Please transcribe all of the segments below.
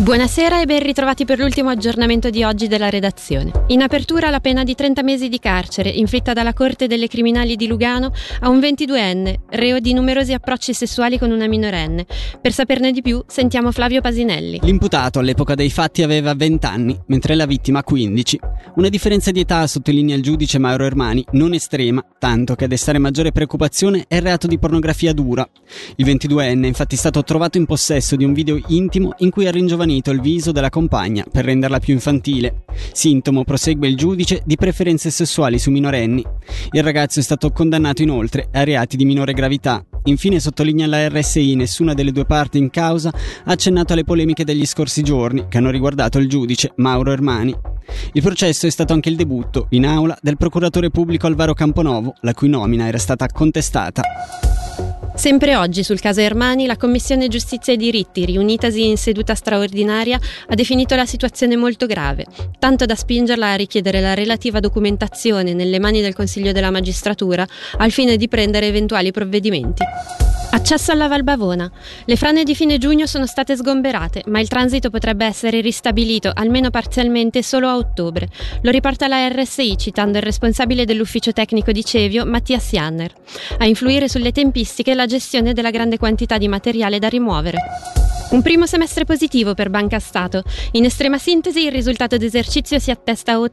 Buonasera e ben ritrovati per l'ultimo aggiornamento di oggi della redazione. In apertura la pena di 30 mesi di carcere inflitta dalla Corte delle Criminali di Lugano a un 22enne, reo di numerosi approcci sessuali con una minorenne. Per saperne di più sentiamo Flavio Pasinelli. L'imputato all'epoca dei fatti aveva 20 anni, mentre la vittima 15. Una differenza di età, sottolinea il giudice Mauro Ermani, non estrema, tanto che a destare maggiore preoccupazione è il reato di pornografia dura. Il 22enne è infatti stato trovato in possesso di un video intimo in cui ha ringiovanito il viso della compagna per renderla più infantile. Sintomo, prosegue il giudice, di preferenze sessuali su minorenni. Il ragazzo è stato condannato inoltre a reati di minore gravità. Infine, sottolinea la RSI, nessuna delle due parti in causa ha accennato alle polemiche degli scorsi giorni che hanno riguardato il giudice Mauro Ermani. Il processo è stato anche il debutto in aula del procuratore pubblico Alvaro Camponovo, la cui nomina era stata contestata. Sempre oggi sul caso Ermani la Commissione Giustizia e Diritti, riunitasi in seduta straordinaria, ha definito la situazione molto grave, tanto da spingerla a richiedere la relativa documentazione nelle mani del Consiglio della Magistratura al fine di prendere eventuali provvedimenti. Accesso alla Val Bavona. Le frane di fine giugno sono state sgomberate, ma il transito potrebbe essere ristabilito, almeno parzialmente, solo a ottobre. Lo riporta la RSI citando il responsabile dell'ufficio tecnico di Cevio, Mattias Janner. A influire sulle tempistiche la gestione della grande quantità di materiale da rimuovere. Un primo semestre positivo per Banca Stato. In estrema sintesi il risultato d'esercizio si attesta a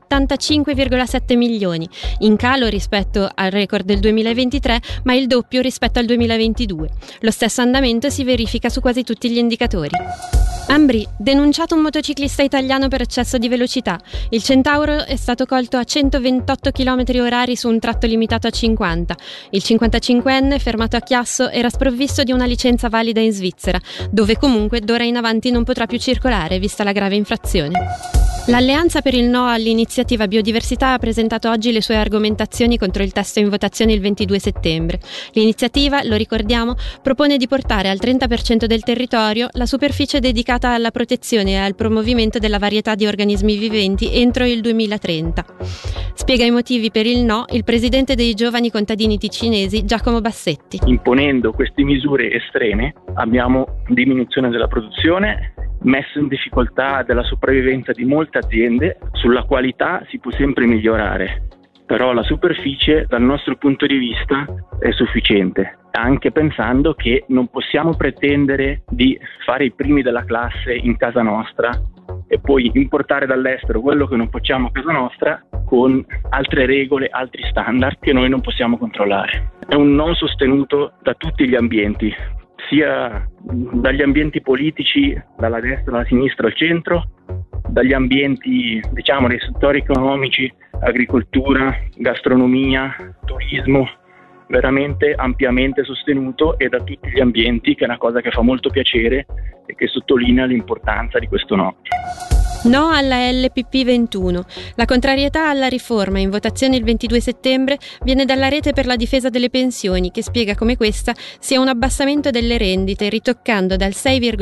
85,7 milioni, in calo rispetto al record del 2023, ma il doppio rispetto al 2022. Lo stesso andamento si verifica su quasi tutti gli indicatori. Ambrì, denunciato un motociclista italiano per eccesso di velocità. Il Centauro è stato colto a 128 km/h su un tratto limitato a 50. Il 55enne, fermato a Chiasso, era sprovvisto di una licenza valida in Svizzera, dove comunque d'ora in avanti non potrà più circolare, vista la grave infrazione. L'Alleanza per il no all'iniziativa biodiversità ha presentato oggi le sue argomentazioni contro il testo in votazione il 22 settembre. L'iniziativa, lo ricordiamo, propone di portare al 30% del territorio la superficie dedicata alla protezione e al promovimento della varietà di organismi viventi entro il 2030. Spiega i motivi per il no il presidente dei giovani contadini ticinesi Giacomo Bassetti. Imponendo queste misure estreme abbiamo diminuzione della produzione, messo in difficoltà della sopravvivenza di molte aziende. Sulla qualità si può sempre migliorare, però la superficie dal nostro punto di vista è sufficiente, anche pensando che non possiamo pretendere di fare i primi della classe in casa nostra e poi importare dall'estero quello che non facciamo a casa nostra con altre regole, altri standard che noi non possiamo controllare. È un non sostenuto da tutti gli ambienti, sia dagli ambienti politici, dalla destra alla sinistra al centro, dagli ambienti, dei settori economici, agricoltura, gastronomia, turismo, veramente ampiamente sostenuto, e da tutti gli ambienti, che è una cosa che fa molto piacere e che sottolinea l'importanza di questo no. No alla LPP 21. La contrarietà alla riforma in votazione il 22 settembre viene dalla Rete per la difesa delle pensioni, che spiega come questa sia un abbassamento delle rendite, ritoccando dal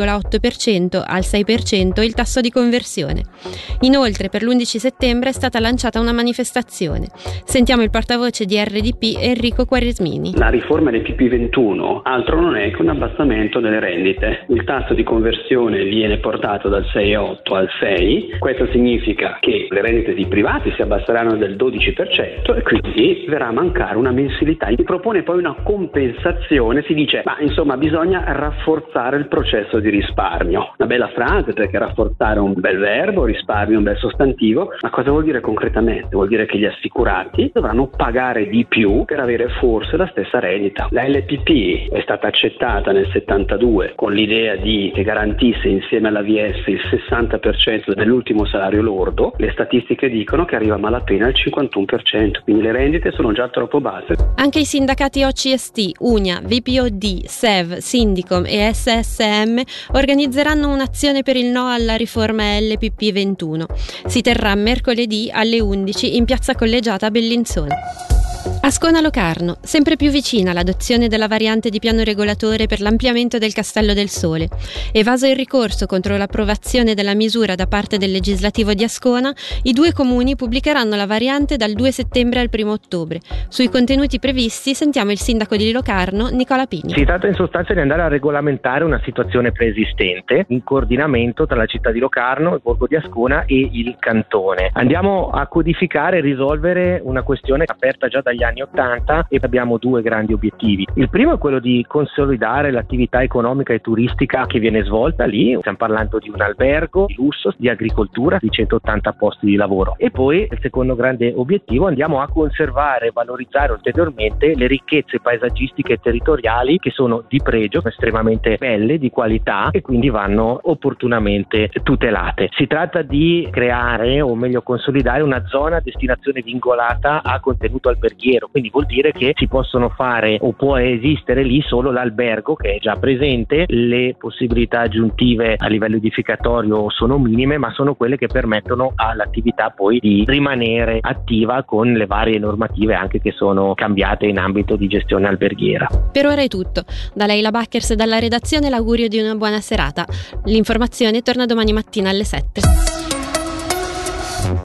6,8% al 6% il tasso di conversione. Inoltre, per l'11 settembre è stata lanciata una manifestazione. Sentiamo il portavoce di RDP Enrico Quaresmini. La riforma LPP 21 altro non è che un abbassamento delle rendite. Il tasso di conversione viene portato dal 6,8 al 6. Questo significa che le rendite dei privati si abbasseranno del 12% e quindi verrà a mancare una mensilità. Gli propone poi una compensazione, si dice bisogna rafforzare il processo di risparmio. Una bella frase, perché rafforzare è un bel verbo, risparmio è un bel sostantivo, ma cosa vuol dire concretamente? Vuol dire che gli assicurati dovranno pagare di più per avere forse la stessa rendita. La LPP è stata accettata nel 72 con l'idea che garantisse insieme alla VS il 60% dell'ultimo salario lordo. Le statistiche dicono che arriva a malapena al 51%, quindi le rendite sono già troppo basse. Anche i sindacati OCST, UNIA, VPOD, SEV, Sindicom e SSM organizzeranno un'azione per il no alla riforma LPP 21. Si terrà mercoledì alle 11 in Piazza Collegiata a Bellinzona. Ascona Locarno, sempre più vicina all'adozione della variante di piano regolatore per l'ampliamento del Castello del Sole. Evaso il ricorso contro l'approvazione della misura da parte del legislativo di Ascona, i due comuni pubblicheranno la variante dal 2 settembre al 1 ottobre. Sui contenuti previsti sentiamo il sindaco di Locarno, Nicola Pini. Si tratta in sostanza di andare a regolamentare una situazione preesistente in coordinamento tra la città di Locarno, il borgo di Ascona e il cantone. Andiamo a codificare e risolvere una questione aperta già dagli anni 80 e abbiamo due grandi obiettivi. Il primo è quello di consolidare l'attività economica e turistica che viene svolta lì. Stiamo parlando di un albergo di lusso, di agricoltura, di 180 posti di lavoro. E poi il secondo grande obiettivo, andiamo a conservare e valorizzare ulteriormente le ricchezze paesaggistiche e territoriali che sono di pregio, estremamente belle, di qualità e quindi vanno opportunamente tutelate. Si tratta di creare, o meglio consolidare, una zona a destinazione vincolata a contenuto alberghiero, quindi vuol dire che si possono fare o può esistere lì solo l'albergo che è già presente. Le possibilità aggiuntive a livello edificatorio sono minime, ma sono quelle che permettono all'attività poi di rimanere attiva con le varie normative anche che sono cambiate in ambito di gestione alberghiera. Per ora è tutto. Da Leila Backers e dalla redazione l'augurio di una buona serata. L'informazione torna domani mattina alle 7.